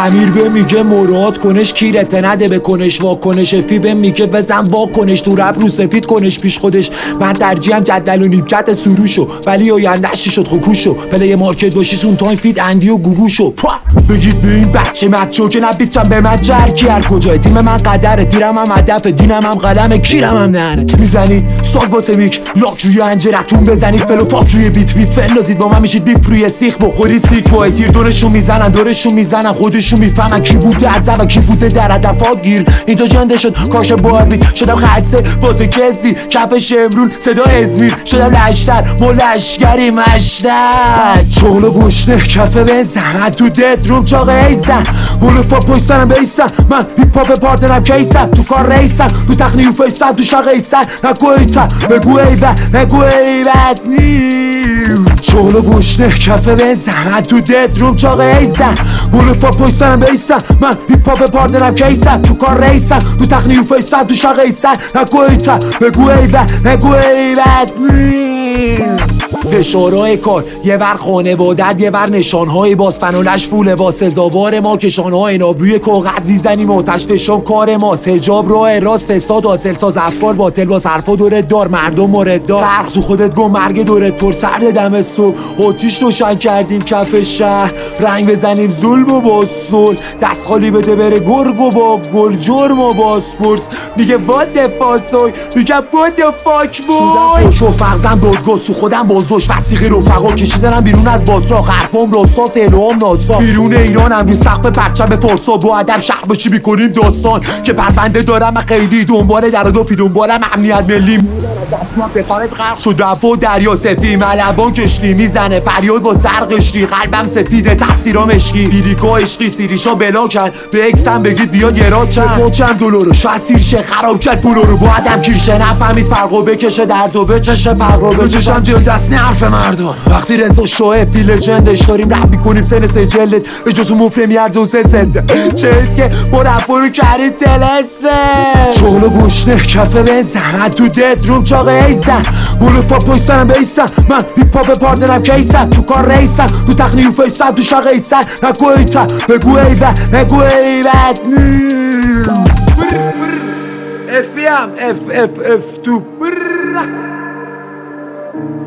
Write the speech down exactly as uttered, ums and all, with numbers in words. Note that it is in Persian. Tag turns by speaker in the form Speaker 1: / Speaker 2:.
Speaker 1: امیر به میگه مراد کنش کیرت نده به کنش واکنش فی به میگه بزن واکنش تو رب رو سفید کنش پیش خودش. من ترجیحم جدل و نیبکت سروشو ولی آینده‌اش شد خوکوشو پلی مارکت باشی سون تایم فید اندی و گوگوشو. بگید به این بچه مچو که نبیتم به من جرکی هر کجای تیم من قدره تیرم هم هدف دینم هم قلم کیرم هم نهنت میزنید ساگ واسه میک لاک روی انجرتون بزنید فلو فاک روی بیت می فلازید با من میشید بیف روی سیخ بخوری سیک با تیر دورشون میزنن دورشون میزنن خودشون میفهمن کی بوده از و کی بوده در هدفا گیر. اینجا جنده شد کاش باربیت شدم خسته واسه کسی کف شمرون صدا ازمیر شدم لشتر ملشگری مشتر چولو گشنه کف بنزن تو دد روم چاقه ایزن مولو فا پشتنم بیستن من هیپ هاپ پارتنرم کیسن تو کار ریسن تو تخنی و فیستن تو شاقه ایسن نگو ایتن نگو ایون نگو ایوت نیم چولو گشنه کف بنزن تو دد روم چاقه ایزن مولو فا پشتنم بیستن من هیپ هاپ پارتنرم کیسن تو کار ریسن تو تخنی و فیستن تو شاقه ایسن نگو ایتن نگو ایون نگو ایوت نیم فشارهای کار یه ور خانوادت یه ور نشانهای باز فنالش فوله با سزاوار ما کشانهای نابروی کاغذ میزنیم آتش فشان کار ماست حجاب راه راست فساد حاصل ساز افکار باطل باز حرفا دورت دار مردم مورد دار فرق تو خودت گم مرگ دورت پر سرد دم صبح آتیش روشن کردیم کف شهر رنگ بزنیم ظلم و باسول دست خالی بده بره گرگ و با گل جرم و باسپورس میگه وات دفاسوی میگه وات دفاک بوی شو فرزم دادگاه سو خودم بازوش وسیقی رفقا کشیدنم بیرون از باتراق حرفام راستا فعلوام ناسا بیرون ایرانم روی سقف پرچم فارسا با ادب شهر باشی میکنیم داستان که پرونده دارم خیلی دنبال در و دافی دنبالم امنیت ملی بخارت غرق شد رفا دریا سفی ملبان کشتی میزنه فریاد با سرقشتی قلبم سفیده تاثیرام عشقی بیریکا عشقی سیریشا بلا کن به اکسم بگید بیاد یه را چند با چند دلارو شاید سیرشه خراب کرد پولو رو با ادم کیرشه نفهمید فرقو بکشه درد و بچشه فرقو بچشم جل دست حرف مردم وقتی رضا شاه فی لجندش داریم رپ میکنیم سن سه جلد اجازه مفره میارزه و سه زنده چه حیف که با رپا رو کردید تلسفه چولو گشنه کف بنزن تو دد روم چاقه ایزن مولو فا پشتنم بیستن من هیپ هاپ پارتنرم کیسن تو کار ریسن تو تخنی و فیستن تو شاقه ایسن نگو ایتن نگو ایون نگو ایوت نیم افیم اف اف اف تو